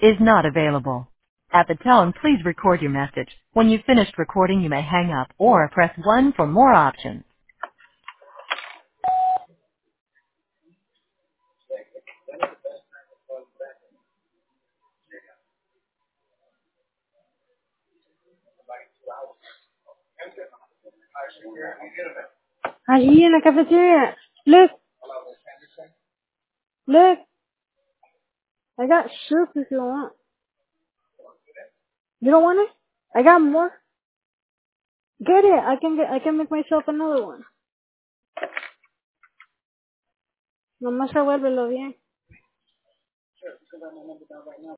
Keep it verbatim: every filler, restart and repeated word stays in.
is not available. At the tone, please record your message. When you've finished recording, you may hang up or press one for more options. Allí in the cafeteria. Look, look. I got soup if you want. You don't want it? I got more. Get it. I can get. I can make myself another one. Nomás revuélvelo bien.